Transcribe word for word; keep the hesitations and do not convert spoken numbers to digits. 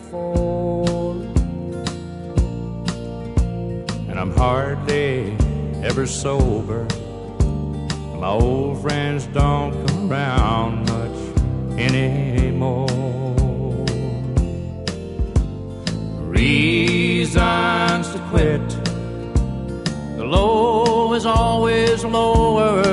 before, and I'm hardly ever sober. My old friends don't come around much anymore. Reasons to quit: the low is always lower